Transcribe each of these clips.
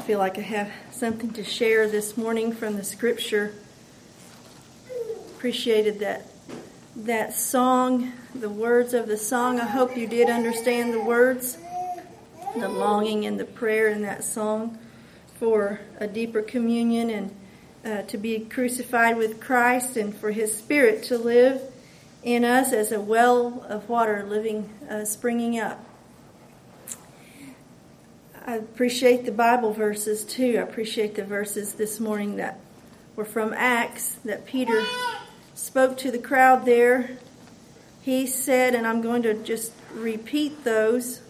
I feel like I have something to share this morning from the scripture. Appreciated that song, the words of the song. I hope you did understand the words, the longing and the prayer in that song for a deeper communion and to be crucified with Christ and for His Spirit to live in us as a well of water springing up. I appreciate the Bible verses too. I appreciate the verses this morning that were from Acts that Peter spoke to the crowd there. He said, and I'm going to just repeat those.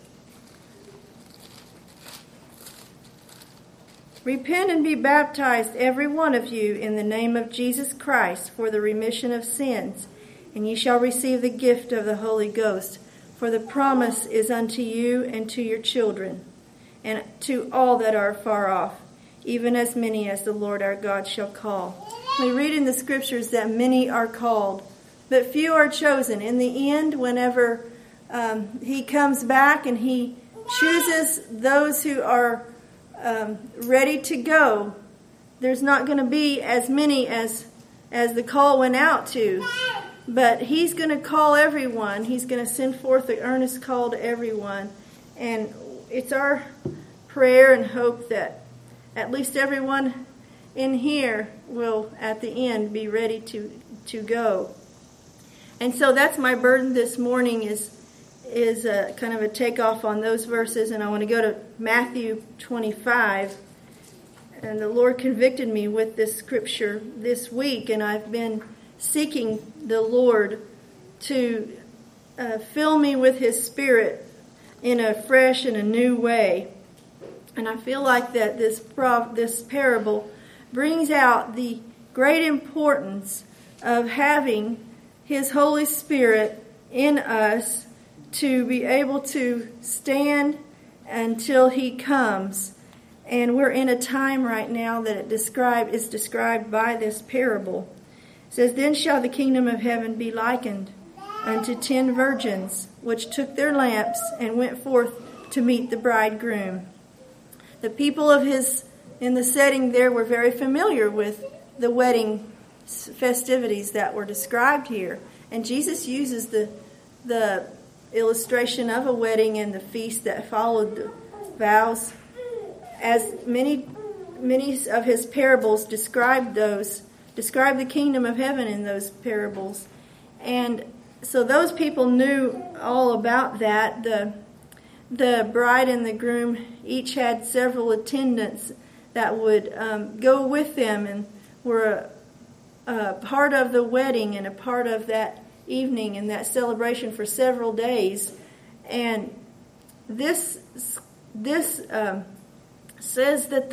Repent and be baptized, every one of you, in the name of Jesus Christ for the remission of sins, and ye shall receive the gift of the Holy Ghost. For the promise is unto you and to your children, and to all that are far off, even as many as the Lord our God shall call. We read in the scriptures that many are called, but few are chosen. In the end, whenever He comes back and He chooses those who are ready to go, there's not going to be as many as the call went out to. But He's going to call everyone. He's going to send forth the earnest call to everyone. And it's our prayer and hope that at least everyone in here will, at the end, be ready to go. And so that's my burden this morning is kind of a takeoff on those verses. And I want to go to Matthew 25. And the Lord convicted me with this scripture this week. And I've been seeking the Lord to fill me with His Spirit in a fresh and a new way. And I feel like that this parable brings out the great importance of having His Holy Spirit in us to be able to stand until He comes. And we're in a time right now that is described by this parable. It says, Then shall the kingdom of heaven be likened unto 10 virgins, which took their lamps and went forth to meet the bridegroom. The people in the setting there were very familiar with the wedding festivities that were described here. And Jesus uses the illustration of a wedding and the feast that followed the vows, as many of His parables describe the kingdom of heaven in those parables. And so those people knew all about that. The bride and the groom each had several attendants that would go with them and were a part of the wedding and a part of that evening and that celebration for several days. And this says that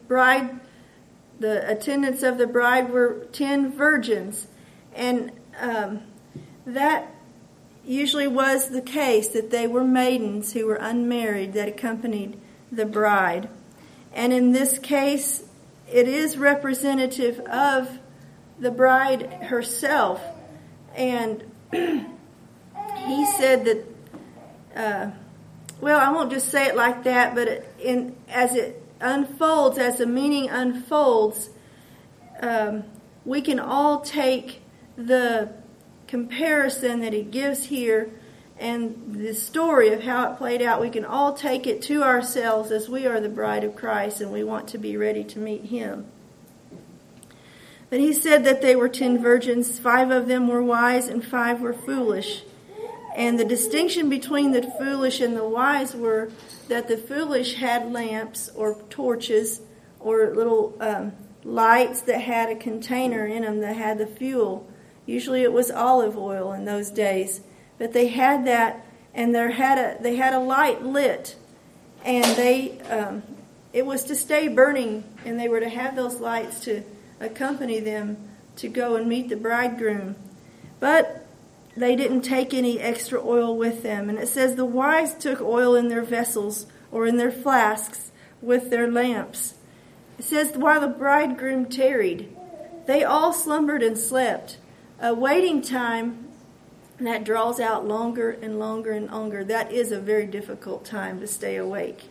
the attendants of the bride were 10 virgins. And that usually was the case, that they were maidens who were unmarried that accompanied the bride. And in this case, it is representative of the bride herself. And He said that, I won't just say it like that, but as it unfolds, as the meaning unfolds, we can all take the comparison that He gives here and the story of how it played out. We can all take it to ourselves as we are the bride of Christ and we want to be ready to meet Him. But He said that they were 10 virgins. 5 of them were wise and 5 were foolish. And the distinction between the foolish and the wise were that the foolish had lamps or torches or little lights that had a container in them that had the fuel. Usually it was olive oil in those days. But they had that, and they had a light lit. And it was to stay burning, and they were to have those lights to accompany them to go and meet the bridegroom. But they didn't take any extra oil with them. And it says the wise took oil in their vessels or in their flasks with their lamps. It says while the bridegroom tarried, they all slumbered and slept. A waiting time that draws out longer and longer and longer. That is a very difficult time to stay awake.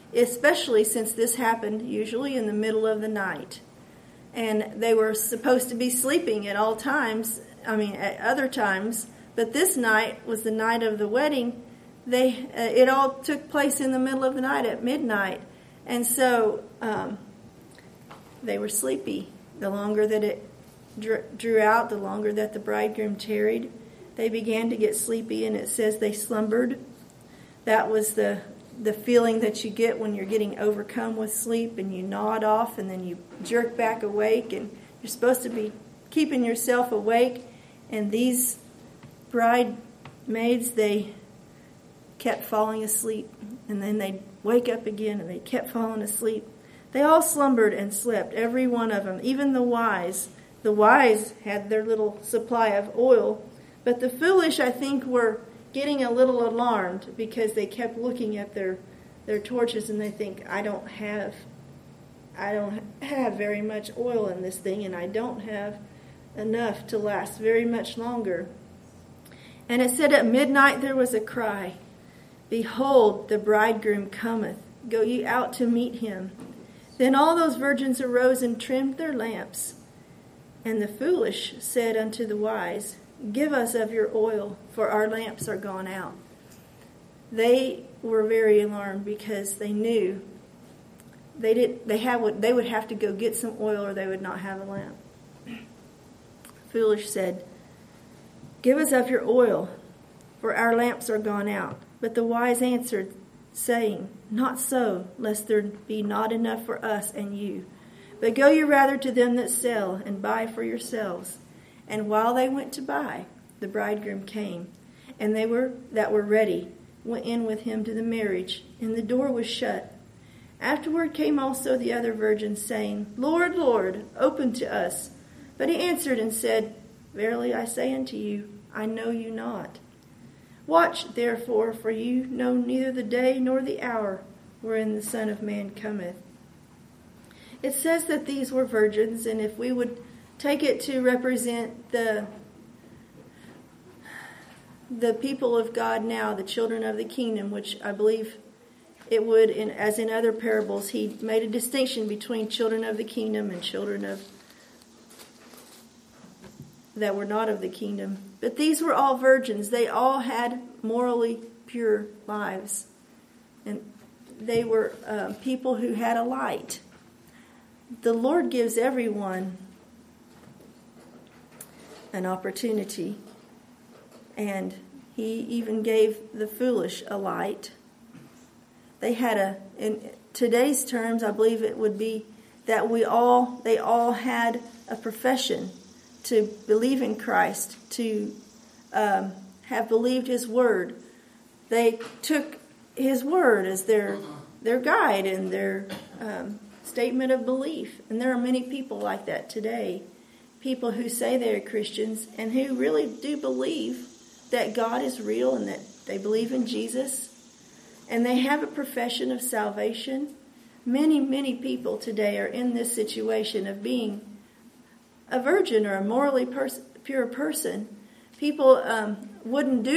especially since this happened usually in the middle of the night. And they were supposed to be sleeping at all times, at other times, but this night was the night of the wedding. It all took place in the middle of the night at midnight. And so they were sleepy. The longer that it drew out, the longer that the bridegroom tarried, they began to get sleepy, and it says they slumbered. That was the feeling that you get when you're getting overcome with sleep, and you nod off and then you jerk back awake, and you're supposed to be keeping yourself awake. And these bridesmaids, they kept falling asleep, and then they'd wake up again and they kept falling asleep. They all slumbered and slept, every one of them, even the wise. The wise had their little supply of oil, but the foolish, I think, were getting a little alarmed because they kept looking at their torches, and they think, I don't have very much oil in this thing, and I don't have enough to last very much longer. And it said at midnight there was a cry, Behold, the bridegroom cometh, go ye out to meet him. Then all those virgins arose and trimmed their lamps. And the foolish said unto the wise, Give us of your oil, for our lamps are gone out. They were very alarmed because they knew they would have to go get some oil, or they would not have a lamp. Foolish said, Give us of your oil, for our lamps are gone out. But the wise answered, saying, Not so, lest there be not enough for us and you. But go ye rather to them that sell, and buy for yourselves. And while they went to buy, the bridegroom came, and they that were ready went in with him to the marriage, and the door was shut. Afterward came also the other virgins, saying, Lord, Lord, open to us. But he answered and said, Verily I say unto you, I know you not. Watch therefore, for you know neither the day nor the hour wherein the Son of Man cometh. It says that these were virgins, and if we would take it to represent the people of God now, the children of the kingdom, which I believe it would, as in other parables, he made a distinction between children of the kingdom and children that were not of the kingdom. But these were all virgins. They all had morally pure lives. And they were people who had a light. The Lord gives everyone an opportunity. And he even gave the foolish a light. They had in today's terms, I believe it would be that they all had a profession to believe in Christ, to have believed his word. They took his word as their guide and their statement of belief. And there are many people like that today. People who say they're Christians and who really do believe that God is real and that they believe in Jesus. And they have a profession of salvation. Many, many people today are in this situation of being a virgin or a morally pure person. People wouldn't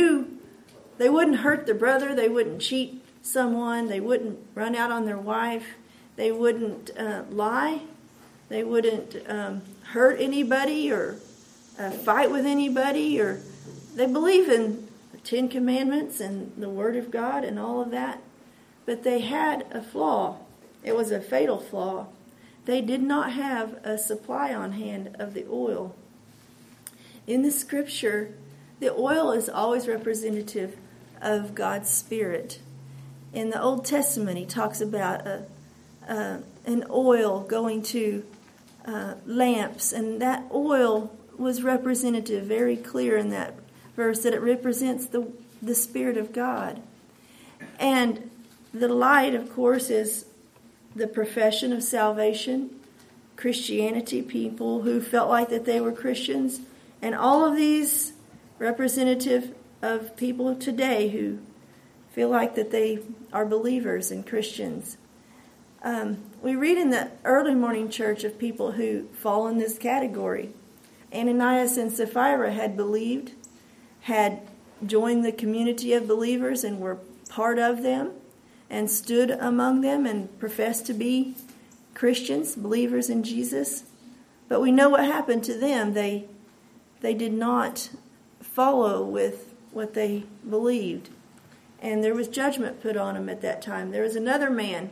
hurt their brother. They wouldn't cheat someone. They wouldn't run out on their wife. They wouldn't lie. They wouldn't hurt anybody or fight with anybody. Or they believe in the Ten Commandments and the Word of God and all of that. But they had a flaw. It was a fatal flaw. They did not have a supply on hand of the oil. In the scripture, the oil is always representative of God's Spirit. In the Old Testament, he talks about an oil going to lamps, and that oil was representative, very clear in that verse, that it represents the Spirit of God. And the light, of course, is the profession of salvation, Christianity, people who felt like that they were Christians, and all of these representative of people today who feel like that they are believers and Christians. We read in the early morning church of people who fall in this category. Ananias and Sapphira had believed, had joined the community of believers and were part of them. and stood among them and professed to be Christians, believers in Jesus. But we know what happened to them. They did not follow with what they believed. And there was judgment put on them at that time. There was another man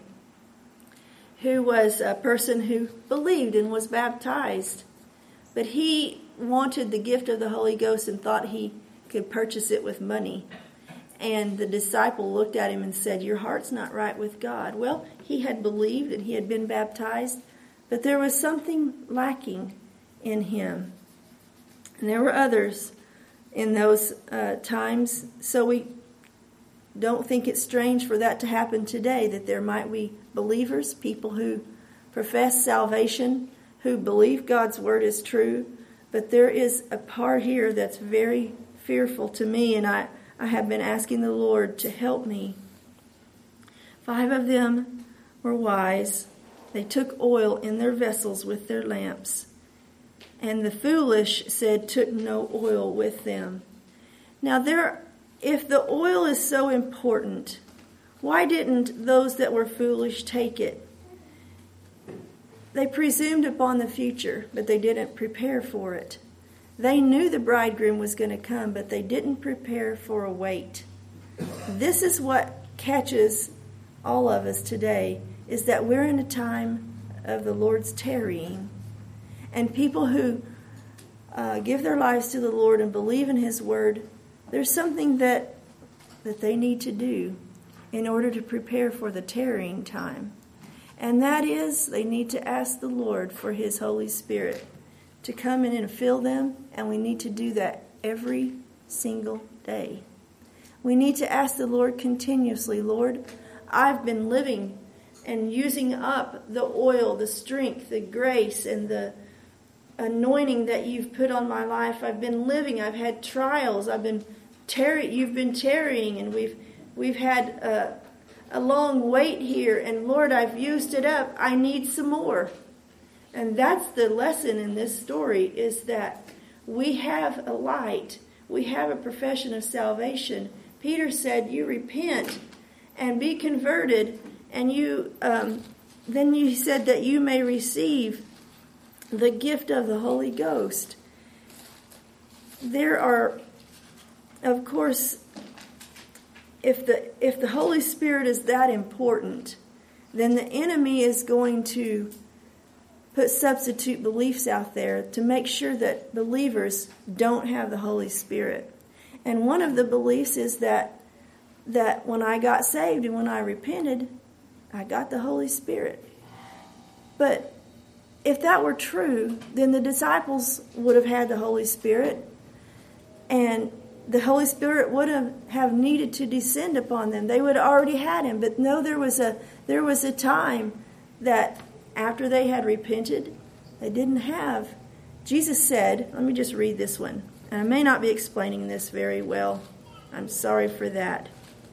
who was a person who believed and was baptized. But he wanted the gift of the Holy Ghost and thought he could purchase it with money. And the disciple looked at him and said, "Your heart's not right with God." Well, he had believed and he had been baptized, but there was something lacking in him. And there were others in those times. So we don't think it's strange for that to happen today, that there might be believers, people who profess salvation, who believe God's word is true. But there is a part here that's very fearful to me, and I have been asking the Lord to help me. 5 of them were wise. They took oil in their vessels with their lamps. And the foolish said took no oil with them. Now if the oil is so important, why didn't those that were foolish take it? They presumed upon the future, but they didn't prepare for it. They knew the bridegroom was going to come, but they didn't prepare for a wait. This is what catches all of us today, is that we're in a time of the Lord's tarrying. And people who give their lives to the Lord and believe in His word, there's something that they need to do in order to prepare for the tarrying time. And that is, they need to ask the Lord for His Holy Spirit to come in and fill them, and we need to do that every single day. We need to ask the Lord continuously, "Lord, I've been living and using up the oil, the strength, the grace, and the anointing that you've put on my life. I've been living, I've had trials, you've been tarrying, and we've had a long wait here, and Lord, I've used it up. I need some more." And that's the lesson in this story, is that we have a light. We have a profession of salvation. Peter said, "You repent and be converted, and then you said that you may receive the gift of the Holy Ghost." There are, of course, if the Holy Spirit is that important, then the enemy is going to put substitute beliefs out there to make sure that believers don't have the Holy Spirit. And one of the beliefs is that when I got saved and when I repented, I got the Holy Spirit. But if that were true, then the disciples would have had the Holy Spirit, and the Holy Spirit would have needed to descend upon them. They would have already had Him. But no, there was a time that after they had repented, they didn't have. Jesus said, let me just read this one. And I may not be explaining this very well. I'm sorry for that.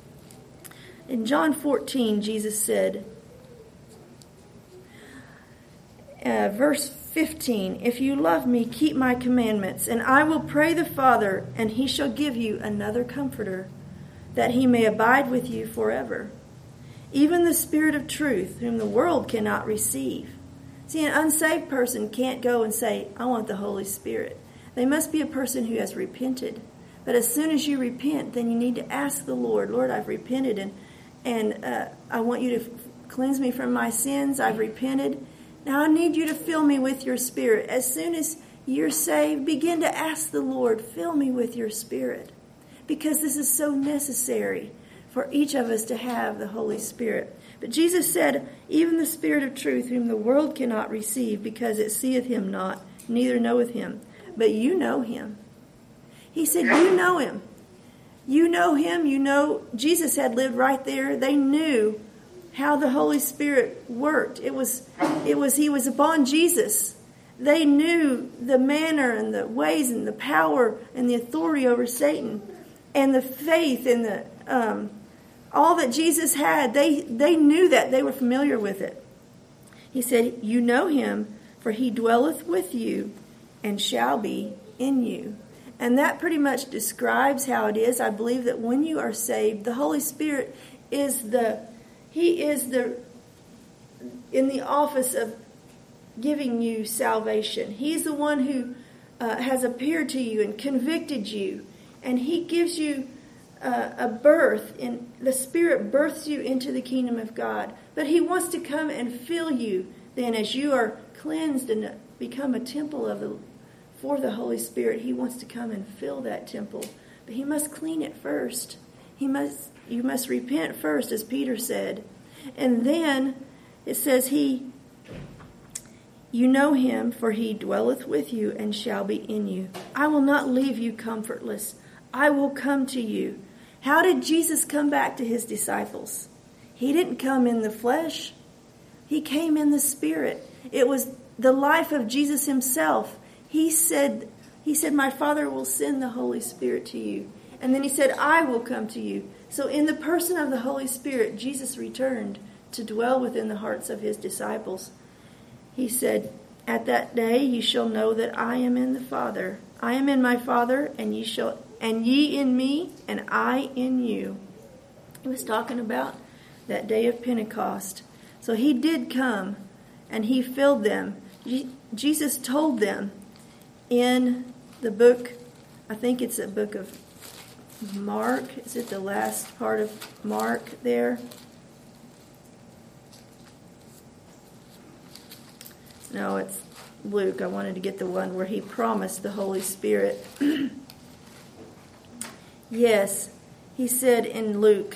In John 14, Jesus said, verse 15, "If you love me, keep my commandments, and I will pray the Father, and He shall give you another Comforter, that He may abide with you forever. Even the Spirit of truth, whom the world cannot receive." See, an unsaved person can't go and say, "I want the Holy Spirit." They must be a person who has repented. But as soon as you repent, then you need to ask the Lord, "Lord, I've repented, and I want you to cleanse me from my sins. I've repented. Now I need you to fill me with your Spirit." As soon as you're saved, begin to ask the Lord, "Fill me with your Spirit." Because this is so necessary for each of us to have the Holy Spirit. But Jesus said, "Even the Spirit of truth, whom the world cannot receive, because it seeth Him not, neither knoweth Him. But you know Him." He said, you know Him. You know Him. You know Jesus had lived right there. They knew how the Holy Spirit worked. He was upon Jesus. They knew the manner and the ways and the power and the authority over Satan and the faith and the all that Jesus had. They knew that. They were familiar with it. He said, "You know Him, for He dwelleth with you and shall be in you." And that pretty much describes how it is. I believe that when you are saved, the Holy Spirit is the He is in the office of giving you salvation. He's the one who has appeared to you and convicted you. And he gives you a birth. And the Spirit births you into the kingdom of God. But he wants to come and fill you then as you are cleansed and become a temple for the Holy Spirit. He wants to come and fill that temple. But he must clean it first. You must repent first, as Peter said. And then it says you know him, for he dwelleth with you and shall be in you. I will not leave you comfortless. I will come to you. How did Jesus come back to his disciples? He didn't come in the flesh. He came in the Spirit. It was the life of Jesus himself. He said, my Father will send the Holy Spirit to you. And then he said, I will come to you. So in the person of the Holy Spirit, Jesus returned to dwell within the hearts of his disciples. He said, at that day ye shall know that I am in the Father. I am in my Father, and ye in me, and I in you. He was talking about that day of Pentecost. So he did come, and he filled them. Jesus told them in the book, I think it's a book of Mark. Is it the last part of Mark there? No, it's Luke. I wanted to get the one where he promised the Holy Spirit. Yes, he said in Luke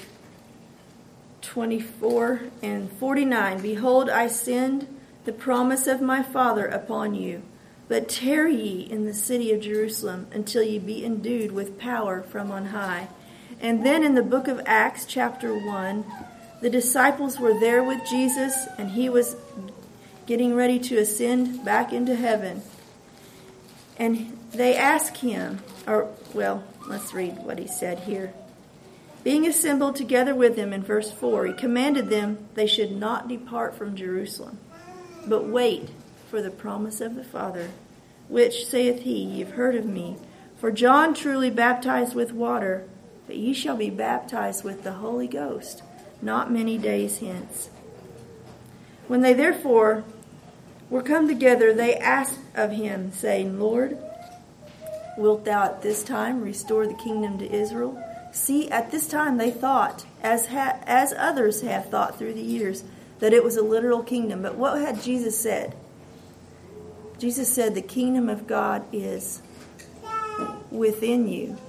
24:49, behold, I send the promise of my Father upon you. But tarry ye in the city of Jerusalem until ye be endued with power from on high. And then in the book of Acts, chapter 1, the disciples were there with Jesus, and he was getting ready to ascend back into heaven. And they asked him, let's read what he said here. Being assembled together with them in verse 4, he commanded them they should not depart from Jerusalem, but wait for the promise of the Father, which saith he, ye have heard of me. For John truly baptized with water, but ye shall be baptized with the Holy Ghost not many days hence. When they therefore were come together, they asked of him, saying, Lord, wilt thou at this time restore the kingdom to Israel? See, at this time they thought, as others have thought through the years, that it was a literal kingdom. But what had Jesus said? Jesus said the kingdom of God is within you.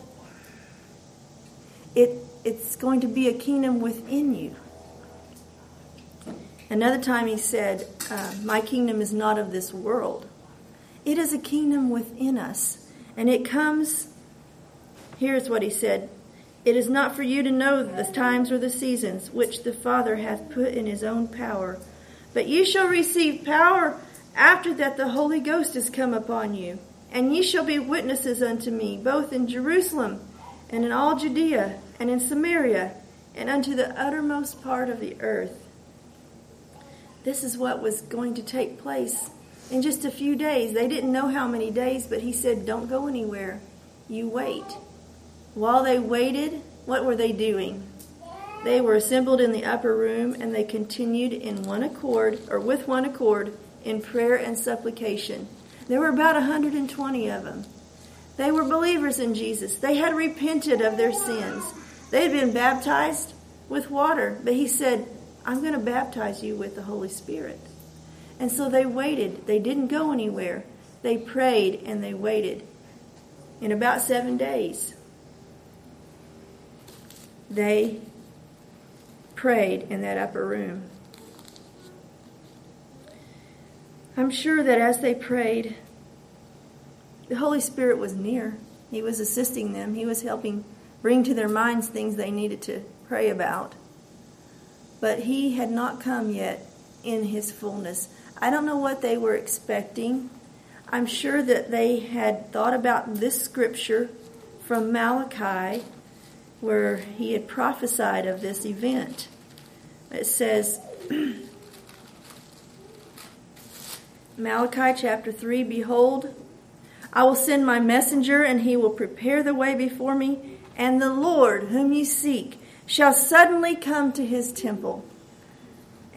It's going to be a kingdom within you. Another time he said, my kingdom is not of this world. It is a kingdom within us. And it comes, here's what he said, it is not for you to know the times or the seasons which the Father hath put in his own power. But ye shall receive power after that the Holy Ghost is come upon you. And ye shall be witnesses unto me, both in Jerusalem and in all Judea and in Samaria and unto the uttermost part of the earth. This is what was going to take place in just a few days. They didn't know how many days, but he said, don't go anywhere. You wait. While they waited, what were they doing? They were assembled in the upper room, and they continued with one accord, in prayer and supplication. There were about 120 of them. They were believers in Jesus. They had repented of their sins. They had been baptized with water, but he said, I'm going to baptize you with the Holy Spirit. And so they waited. They didn't go anywhere. They prayed and they waited. In about 7 days, they prayed in that upper room. I'm sure that as they prayed, the Holy Spirit was near. He was assisting them. He was helping bring to their minds things they needed to pray about. But he had not come yet in his fullness. I don't know what they were expecting. I'm sure that they had thought about this scripture from Malachi, where he had prophesied of this event. It says, Malachi chapter 3, behold, I will send my messenger, and he will prepare the way before me, and the Lord whom ye seek shall suddenly come to his temple.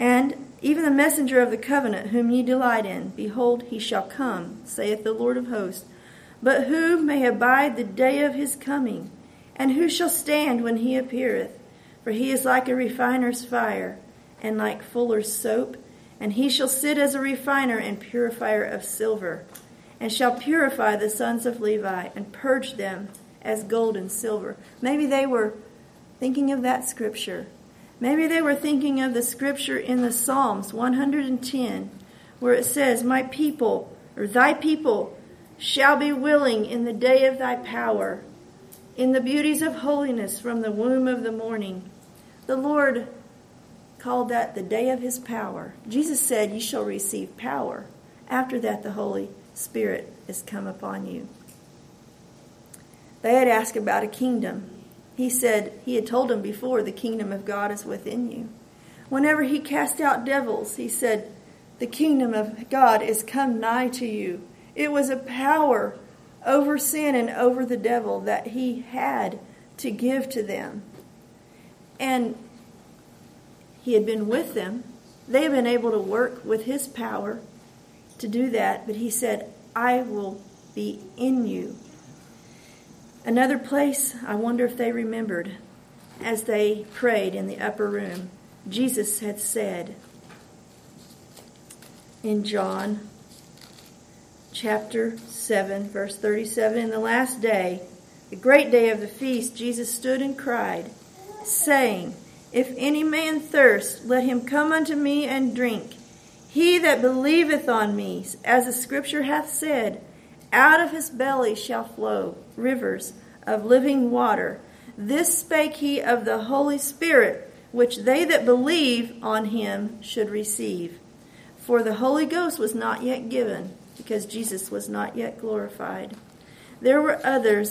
And even the messenger of the covenant, whom ye delight in, behold, he shall come, saith the Lord of hosts. But who may abide the day of his coming? And who shall stand when he appeareth? For he is like a refiner's fire, and like fuller's soap. And he shall sit as a refiner and purifier of silver, and shall purify the sons of Levi, and purge them as gold and silver. Maybe they were thinking of that scripture. Maybe they were thinking of the scripture in the Psalms 110, where it says, my people, or thy people, shall be willing in the day of thy power, in the beauties of holiness from the womb of the morning. The Lord called that the day of his power. Jesus said, you shall receive power. After that, the Holy Spirit is come upon you. They had asked about a kingdom. He said, he had told them before, the kingdom of God is within you. Whenever he cast out devils, he said, the kingdom of God is come nigh to you. It was a power over sin and over the devil that he had to give to them. And he had been with them. They had been able to work with his power to do that. But he said, I will be in you. Another place, I wonder if they remembered, as they prayed in the upper room, Jesus had said in John chapter 7, verse 37, in the last day, the great day of the feast, Jesus stood and cried, saying, if any man thirst, let him come unto me and drink. He that believeth on me, as the scripture hath said, out of his belly shall flow rivers of living water. This spake he of the Holy Spirit, which they that believe on him should receive. For the Holy Ghost was not yet given, because Jesus was not yet glorified. There were other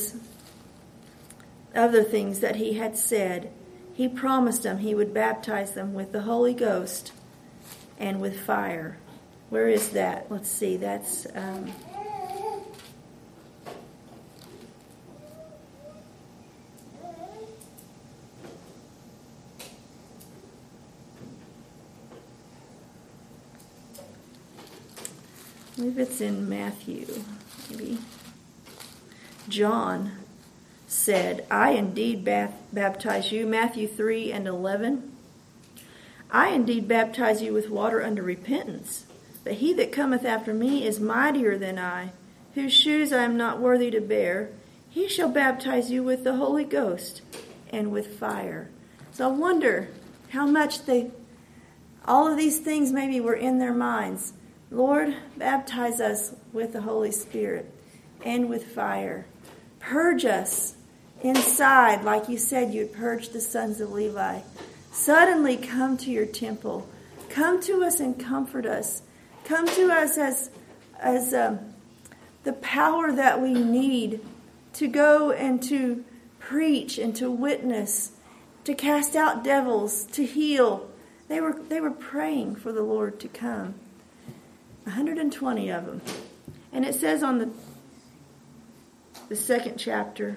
things that he had said. He promised them he would baptize them with the Holy Ghost and with fire. Where is that? Let's see. That's I believe it's in Matthew, maybe. John said, I indeed baptize you, Matthew 3 and 11. I indeed baptize you with water unto repentance, but he that cometh after me is mightier than I, whose shoes I am not worthy to bear. He shall baptize you with the Holy Ghost and with fire. So I wonder how much all of these things maybe were in their minds. Lord, baptize us with the Holy Spirit and with fire. Purge us inside, like you said you'd purge the sons of Levi. Suddenly come to your temple. Come to us and comfort us. Come to us as the power that we need to go and to preach and to witness, to cast out devils, to heal. They were praying for the Lord to come. 120 of them. And it says on the second chapter,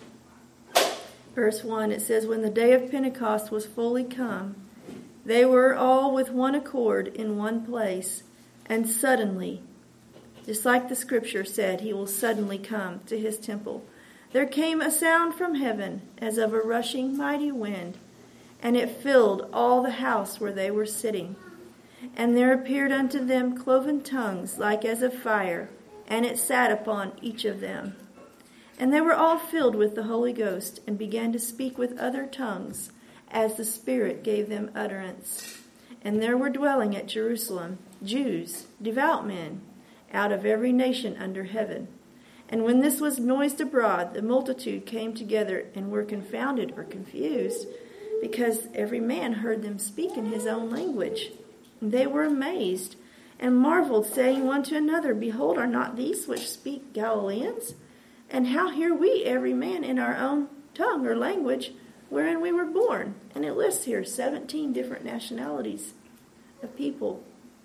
verse 1, it says, when the day of Pentecost was fully come, they were all with one accord in one place, and suddenly, just like the scripture said, he will suddenly come to his temple, there came a sound from heaven as of a rushing mighty wind, and it filled all the house where they were sitting. And there appeared unto them cloven tongues like as of fire, and it sat upon each of them. And they were all filled with the Holy Ghost, and began to speak with other tongues, as the Spirit gave them utterance. And there were dwelling at Jerusalem Jews, devout men, out of every nation under heaven. And when this was noised abroad, the multitude came together and were confounded or confused, because every man heard them speak in his own language. And they were amazed, and marveled, saying one to another, behold, are not these which speak Galileans? And how hear we every man in our own tongue or language wherein we were born? And it lists here 17 different nationalities of people.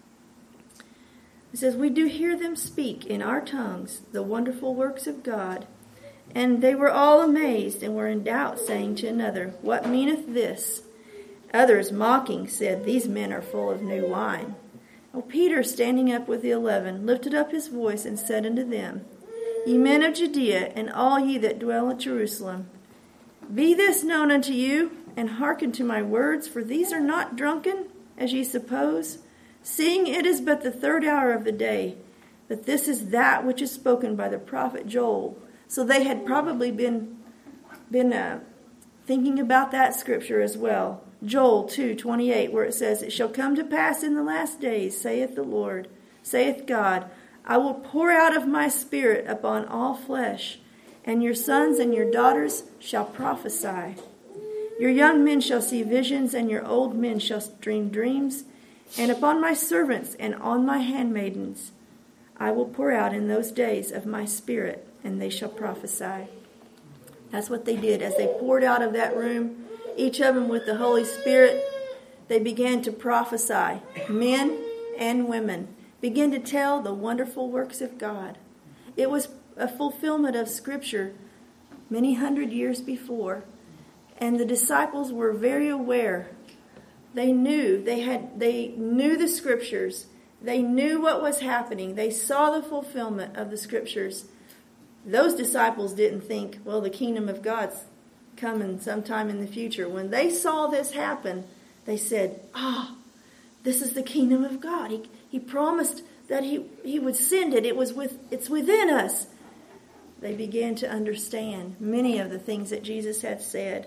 It says, we do hear them speak in our tongues the wonderful works of God. And they were all amazed and were in doubt, saying to another, what meaneth this? Others, mocking, said, "These men are full of new wine." Well, Peter, standing up with the 11, lifted up his voice and said unto them, "Ye men of Judea, and all ye that dwell at Jerusalem, be this known unto you, and hearken to my words, for these are not drunken, as ye suppose, seeing it is but the 3rd hour of the day. But this is that which is spoken by the prophet Joel." So they had probably been thinking about that scripture as well. Joel 2:28, where it says, "It shall come to pass in the last days, saith the Lord, saith God, I will pour out of my spirit upon all flesh, and your sons and your daughters shall prophesy. Your young men shall see visions, and your old men shall dream dreams. And upon my servants and on my handmaidens I will pour out in those days of my spirit, and they shall prophesy." That's what they did. As they poured out of that room, each of them with the Holy Spirit, they began to prophesy. Men and women began to tell the wonderful works of God. It was a fulfillment of Scripture many hundred years before. And the disciples were very aware. They knew the Scriptures. They knew what was happening. They saw the fulfillment of the Scriptures. Those disciples didn't think, well, the kingdom of God's coming sometime in the future. When they saw this happen, they said, this is the kingdom of God. He promised that he would send it. It's within us. They began to understand many of the things that Jesus had said.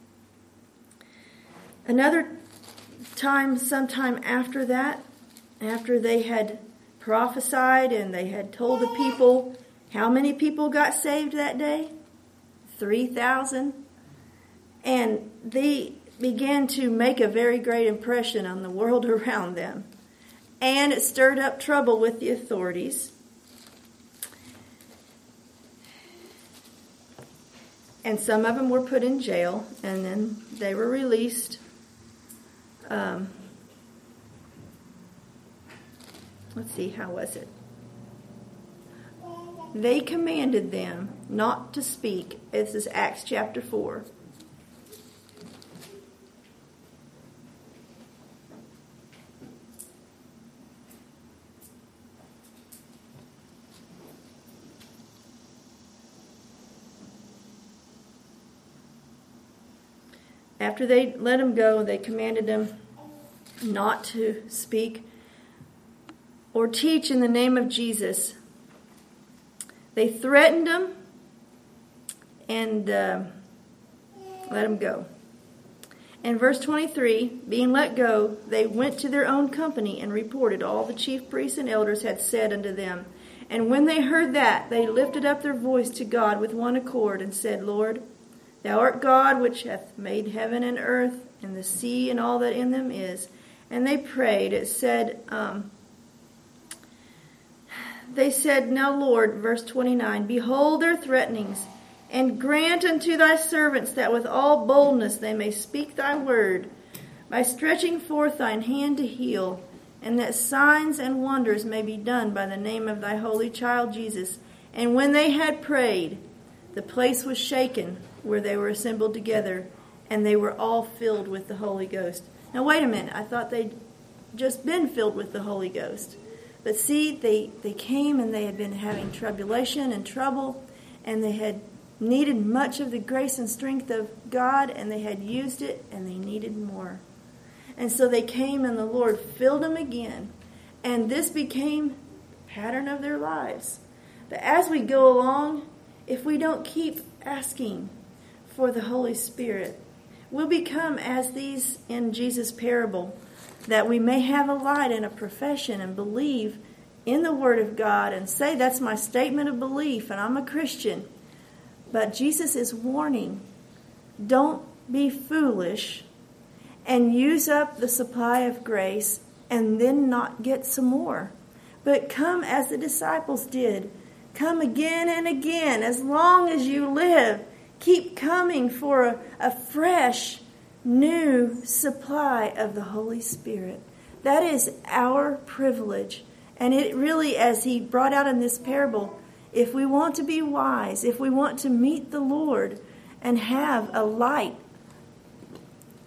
Another time, sometime after that, after they had prophesied and they had told the people, how many people got saved that day? 3,000. And they began to make a very great impression on the world around them. And it stirred up trouble with the authorities. And some of them were put in jail, and then they were released. Let's see, how was it? They commanded them not to speak. This is Acts chapter 4. After they let them go, they commanded them not to speak or teach in the name of Jesus. They threatened them and let them go. In verse 23, being let go, they went to their own company and reported all the chief priests and elders had said unto them. And when they heard that, they lifted up their voice to God with one accord and said, Lord, Thou art God, which hath made heaven and earth, and the sea and all that in them is. And they prayed. It said, they said, Now, Lord, verse 29, behold their threatenings, and grant unto thy servants that with all boldness they may speak thy word, by stretching forth thine hand to heal, and that signs and wonders may be done by the name of thy holy child Jesus. And when they had prayed, the place was shaken where they were assembled together, and they were all filled with the Holy Ghost. Now, wait a minute. I thought they'd just been filled with the Holy Ghost. But see, they came and they had been having tribulation and trouble, and they had needed much of the grace and strength of God, and they had used it, and they needed more. And so they came, and the Lord filled them again, and this became the pattern of their lives. But as we go along, if we don't keep asking for the Holy Spirit, we'll become as these in Jesus' parable, that we may have a light and a profession and believe in the Word of God and say that's my statement of belief and I'm a Christian. But Jesus is warning, don't be foolish and use up the supply of grace and then not get some more. But come as the disciples did. Come again and again as long as you live. Keep coming for a fresh, new supply of the Holy Spirit. That is our privilege. And it really, as he brought out in this parable, if we want to be wise, if we want to meet the Lord and have a light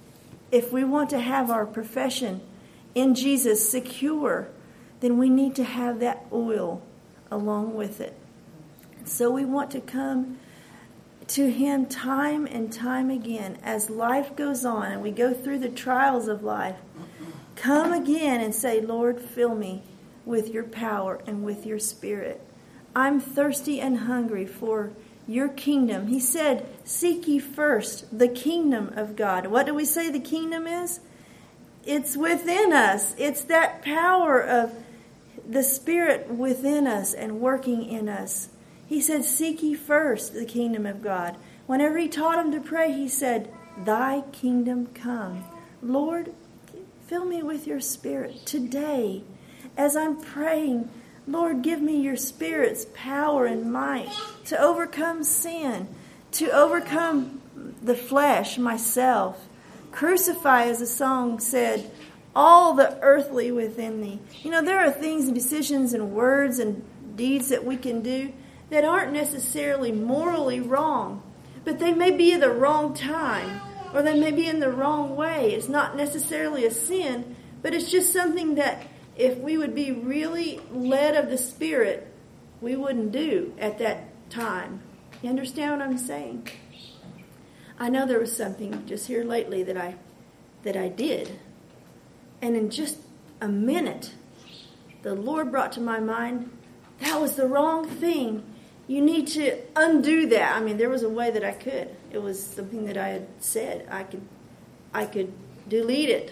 if we want to have our profession in Jesus secure, then we need to have that oil along with it. So we want to come to Him time and time again as life goes on and we go through the trials of life. Come again and say, Lord, fill me with your power and with your Spirit. I'm thirsty and hungry for your kingdom. He said, seek ye first the kingdom of God. What do we say the kingdom is? It's within us. It's that power of the Spirit within us and working in us. He said, seek ye first the kingdom of God. Whenever He taught him to pray, He said, thy kingdom come. Lord, fill me with your Spirit today. As I'm praying, Lord, give me your Spirit's power and might to overcome sin, to overcome the flesh, myself. Crucify, as the song said, all the earthly within me. You know, there are things and decisions and words and deeds that we can do that aren't necessarily morally wrong, but they may be at the wrong time, or they may be in the wrong way. It's not necessarily a sin, but it's just something that if we would be really led of the Spirit, we wouldn't do at that time. You understand what I'm saying? I know there was something just here lately that I did. And in just a minute, the Lord brought to my mind, that was the wrong thing. You need to undo that. I mean, there was a way that I could. It was something that I had said. I could delete it.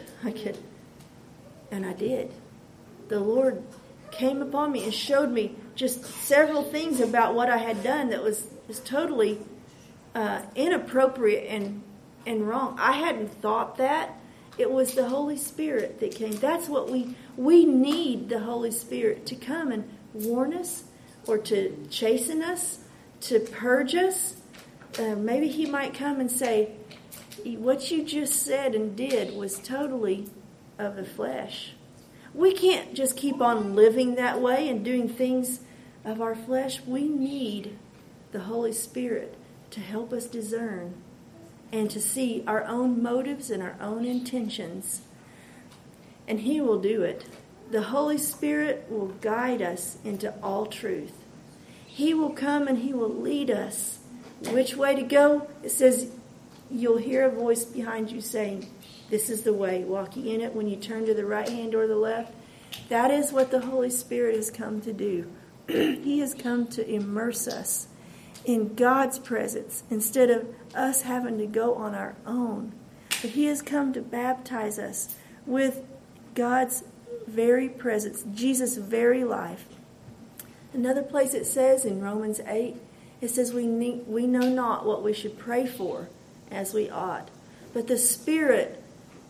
And I did. The Lord came upon me and showed me just several things about what I had done that was totally inappropriate and wrong. I hadn't thought that. It was the Holy Spirit that came. That's what we need, the Holy Spirit to come and warn us, or to chasten us, to purge us. Maybe He might come and say, what you just said and did was totally of the flesh. We can't just keep on living that way and doing things of our flesh. We need the Holy Spirit to help us discern and to see our own motives and our own intentions. And He will do it. The Holy Spirit will guide us into all truth. He will come and He will lead us which way to go. It says you'll hear a voice behind you saying, this is the way, walk ye in it when you turn to the right hand or the left. That is what the Holy Spirit has come to do. He has come to immerse us in God's presence instead of us having to go on our own. But He has come to baptize us with God's very presence, Jesus' very life. Another place it says in Romans 8, it says we know not what we should pray for as we ought. But the Spirit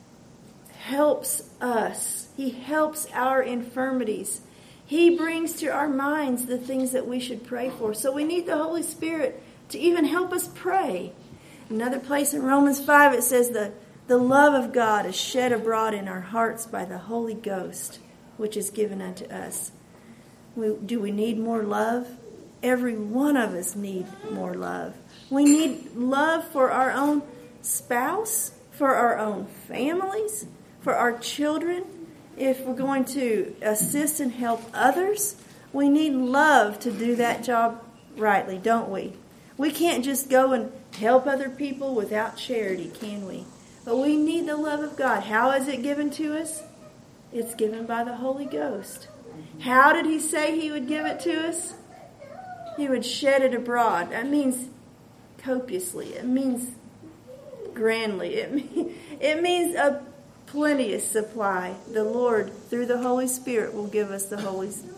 helps us. He helps our infirmities. He brings to our minds the things that we should pray for. So we need the Holy Spirit to even help us pray. Another place in Romans 5, it says the love of God is shed abroad in our hearts by the Holy Ghost, which is given unto us. Do we need more love? Every one of us need more love. We need love for our own spouse, for our own families, for our children. If we're going to assist and help others, we need love to do that job rightly, don't we? We can't just go and help other people without charity, can we? But we need the love of God. How is it given to us? It's given by the Holy Ghost. How did He say He would give it to us? He would shed it abroad. That means copiously. It means grandly. It means a plenteous supply. The Lord, through the Holy Spirit, will give us the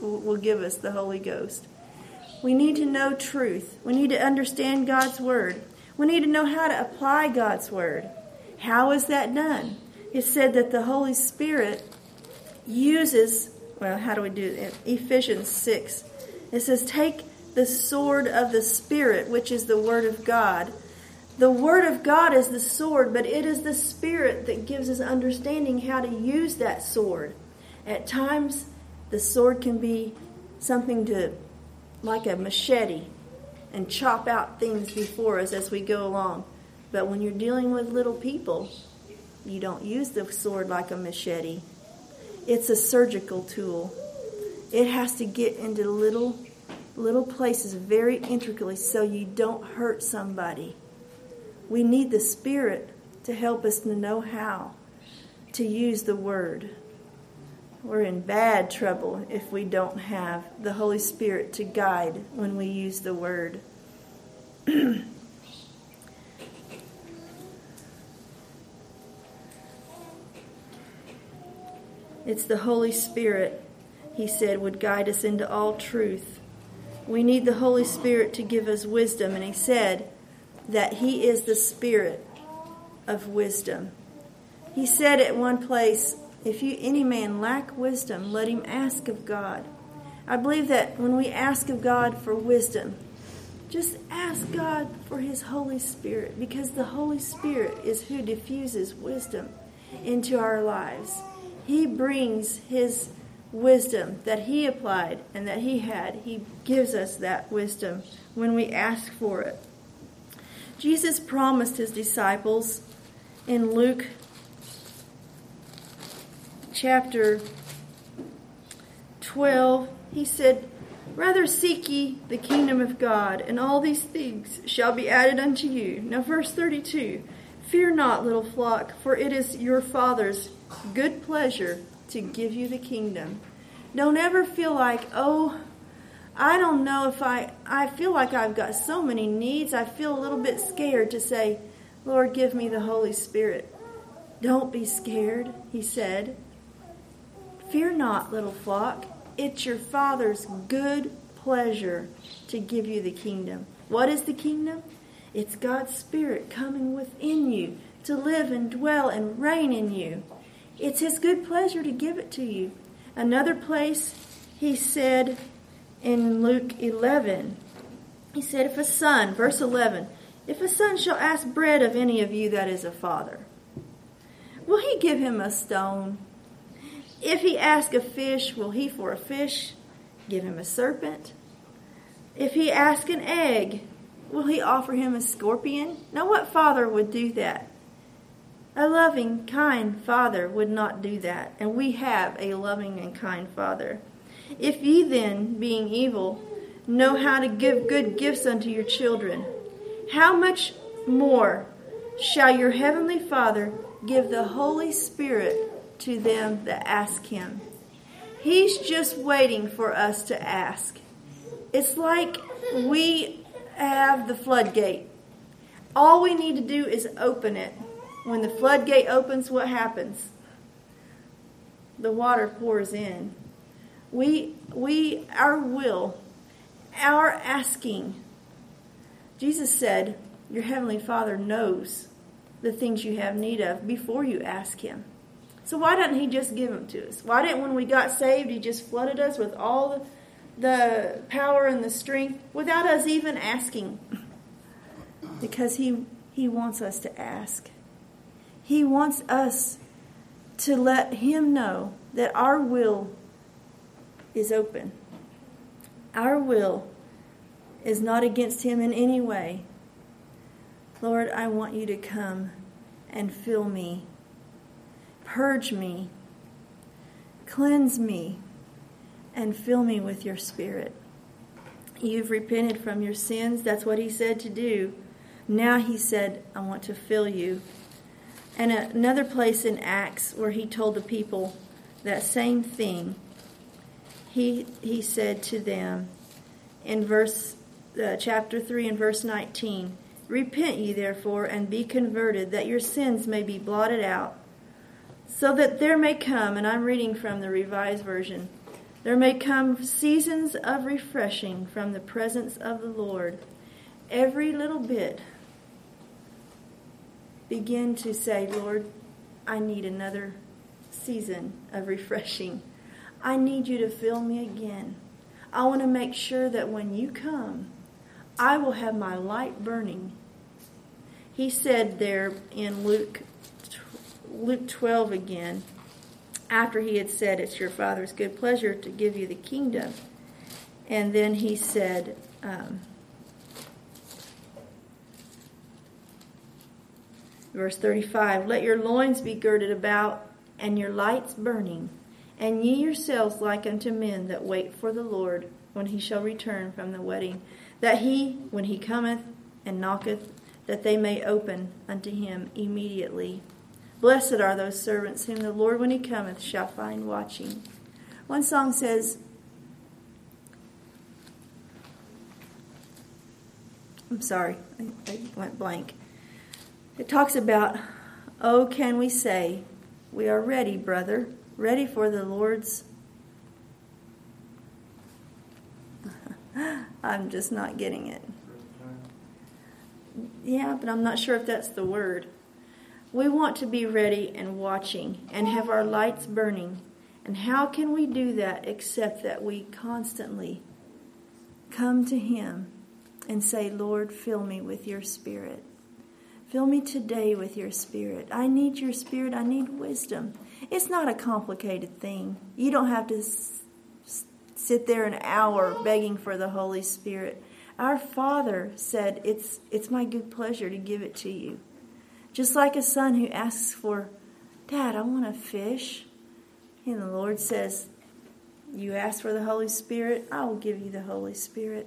Holy Ghost. We need to know truth. We need to understand God's Word. We need to know how to apply God's Word. How is that done? It said that the Holy Spirit uses, how do we do it? Ephesians 6. It says, take the sword of the Spirit, which is the Word of God. The Word of God is the sword, but it is the Spirit that gives us understanding how to use that sword. At times, the sword can be something like a machete, and chop out things before us as we go along. But when you're dealing with little people, you don't use the sword like a machete. It's a surgical tool. It has to get into little places very intricately so you don't hurt somebody. We need the Spirit to help us to know how to use the Word. We're in bad trouble if we don't have the Holy Spirit to guide when we use the Word. It's the Holy Spirit, he said, would guide us into all truth. We need the Holy Spirit to give us wisdom, and he said that he is the Spirit of wisdom. He said at one place, if any man lack wisdom, let him ask of God. I believe that when we ask of God for wisdom, just ask God for his Holy Spirit, because the Holy Spirit is who diffuses wisdom into our lives. He brings his wisdom that he applied and that he had. He gives us that wisdom when we ask for it. Jesus promised his disciples in Luke chapter 12, he said, rather seek ye the kingdom of God, and all these things shall be added unto you. Now verse 32, fear not, little flock, for it is your Father's good pleasure to give you the kingdom. Don't ever feel like, oh, I don't know if I feel like I've got so many needs. I feel a little bit scared to say, Lord, give me the Holy Spirit. Don't be scared, he said. Fear not, little flock. It's your Father's good pleasure to give you the kingdom. What is the kingdom? It's God's Spirit coming within you to live and dwell and reign in you. It's his good pleasure to give it to you. Another place, he said in Luke 11, he said, if a son, verse 11, if a son shall ask bread of any of you that is a father, will he give him a stone? If he ask a fish, will he for a fish give him a serpent? If he ask an egg, will he offer him a scorpion? Now what father would do that? A loving, kind Father would not do that. And we have a loving and kind Father. If ye then, being evil, know how to give good gifts unto your children, how much more shall your heavenly Father give the Holy Spirit to them that ask him? He's just waiting for us to ask. It's like we have the floodgate. All we need to do is open it. When the floodgate opens, what happens? The water pours in. Our will, our asking. Jesus said, your heavenly Father knows the things you have need of before you ask him. So why doesn't he just give them to us? Why didn't, when we got saved, he just flooded us with all the power and the strength without us even asking? Because he wants us to ask. He wants us to let him know that our will is open. Our will is not against him in any way. Lord, I want you to come and fill me. Purge me. Cleanse me. And fill me with your Spirit. You've repented from your sins. That's what he said to do. Now he said, I want to fill you. And another place in Acts where he told the people that same thing, he said to them in chapter 3 and verse 19, repent ye therefore and be converted, that your sins may be blotted out, so that there may come, and I'm reading from the Revised Version, there may come seasons of refreshing from the presence of the Lord. Every little bit, begin to say, Lord, I need another season of refreshing. I need you to fill me again. I want to make sure that when you come, I will have my light burning. He said there in Luke 12 again, after he had said, it's your Father's good pleasure to give you the kingdom. And then he said, Verse 35, let your loins be girded about, and your lights burning, and ye yourselves like unto men that wait for the Lord, when he shall return from the wedding, that he, when he cometh and knocketh, that they may open unto him immediately. Blessed are those servants whom the Lord, when he cometh, shall find watching. One song says, I'm sorry, I went blank. It talks about, oh, can we say, we are ready, brother, ready for the Lord's... I'm just not getting it. Yeah, but I'm not sure if that's the word. We want to be ready and watching and have our lights burning. And how can we do that except that we constantly come to him and say, Lord, fill me with your Spirit. Fill me today with your Spirit. I need your Spirit. I need wisdom. It's not a complicated thing. You don't have to sit there an hour begging for the Holy Spirit. Our Father said, it's my good pleasure to give it to you. Just like a son who asks for, Dad, I want a fish. And the Lord says, you ask for the Holy Spirit, I will give you the Holy Spirit.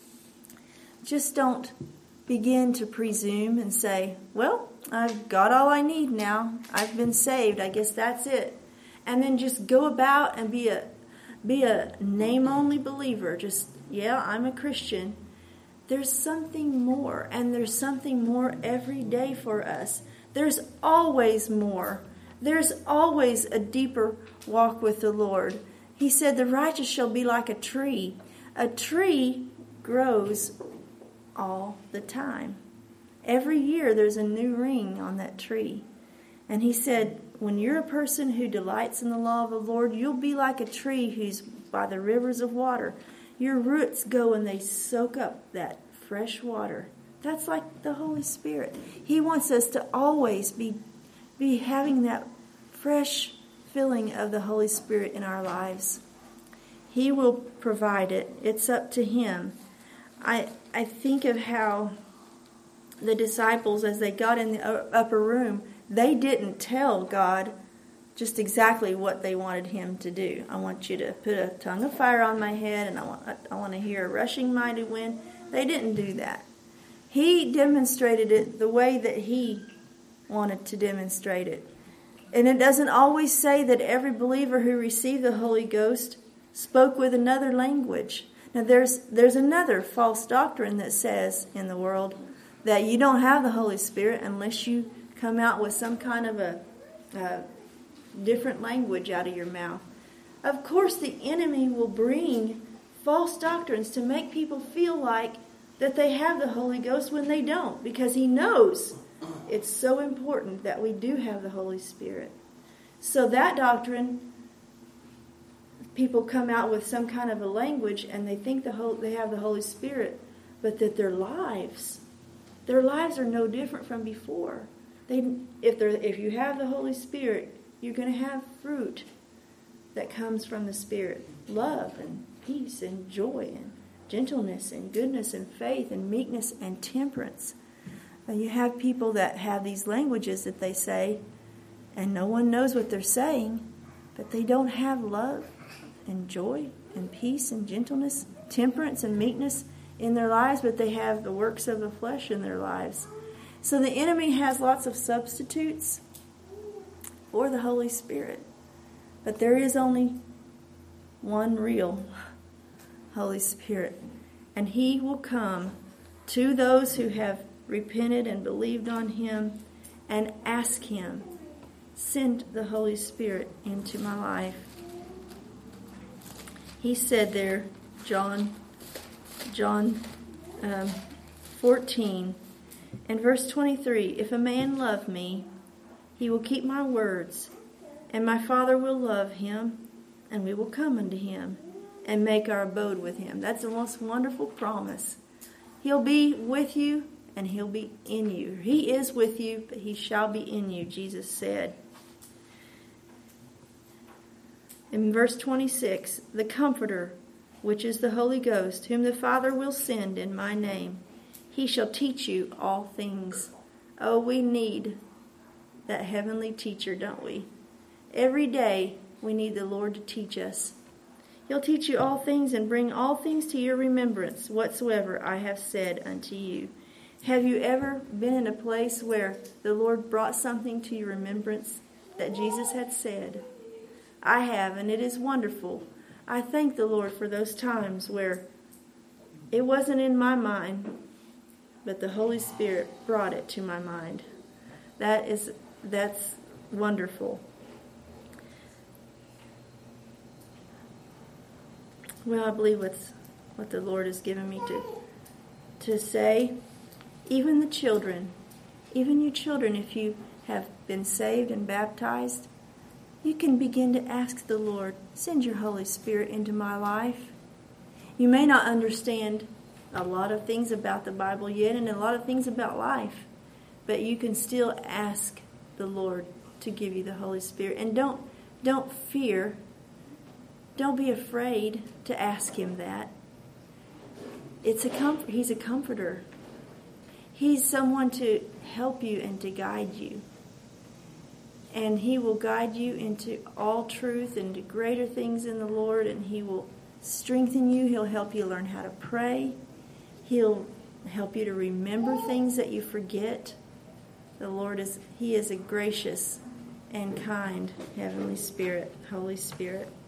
Just don't begin to presume and say, well, I've got all I need now. I've been saved. I guess that's it. And then just go about and be a name-only believer. Just, yeah, I'm a Christian. There's something more, and there's something more every day for us. There's always more. There's always a deeper walk with the Lord. He said, the righteous shall be like a tree. A tree grows all the time. Every year there's a new ring on that tree. And he said, when you're a person who delights in the law of the Lord, you'll be like a tree who's by the rivers of water. Your roots go and they soak up that fresh water. That's like the Holy Spirit. He wants us to always be having that fresh filling of the Holy Spirit in our lives. He will provide it. It's up to him. I think of how the disciples, as they got in the upper room, they didn't tell God just exactly what they wanted him to do. I want you to put a tongue of fire on my head, and I want to hear a rushing mighty wind. They didn't do that. He demonstrated it the way that he wanted to demonstrate it. And it doesn't always say that every believer who received the Holy Ghost spoke with another language. Now, there's another false doctrine that says in the world that you don't have the Holy Spirit unless you come out with some kind of a different language out of your mouth. Of course, the enemy will bring false doctrines to make people feel like that they have the Holy Ghost when they don't, because he knows it's so important that we do have the Holy Spirit. So that doctrine, people come out with some kind of a language and they think they have the Holy Spirit, but that their lives are no different from before. If you have the Holy Spirit, you're going to have fruit that comes from the Spirit. Love and peace and joy and gentleness and goodness and faith and meekness and temperance. And you have people that have these languages that they say, and no one knows what they're saying, but they don't have love and joy and peace and gentleness, temperance and meekness in their lives, but they have the works of the flesh in their lives. So the enemy has lots of substitutes for the Holy Spirit. But there is only one real Holy Spirit. And he will come to those who have repented and believed on him and ask him, send the Holy Spirit into my life. He said there, John 14 and verse 23, if a man love me, he will keep my words, and my Father will love him, and we will come unto him and make our abode with him. That's the most wonderful promise. He'll be with you, and he'll be in you. He is with you, but he shall be in you, Jesus said. In verse 26, the Comforter, which is the Holy Ghost, whom the Father will send in my name, he shall teach you all things. Oh, we need that heavenly teacher, don't we? Every day we need the Lord to teach us. He'll teach you all things and bring all things to your remembrance, whatsoever I have said unto you. Have you ever been in a place where the Lord brought something to your remembrance that Jesus had said? I have, and it is wonderful. I thank the Lord for those times where it wasn't in my mind, but the Holy Spirit brought it to my mind. That's wonderful. Well, I believe what the Lord has given me to say. Even the children, even you children, if you have been saved and baptized, you can begin to ask the Lord, send your Holy Spirit into my life. You may not understand a lot of things about the Bible yet and a lot of things about life, but you can still ask the Lord to give you the Holy Spirit. And don't fear. Don't be afraid to ask Him that. He's a comforter. He's someone to help you and to guide you. And He will guide you into all truth and to greater things in the Lord, and He will strengthen you. He'll help you learn how to pray. He'll help you to remember things that you forget. The Lord He is a gracious and kind Heavenly Spirit, Holy Spirit.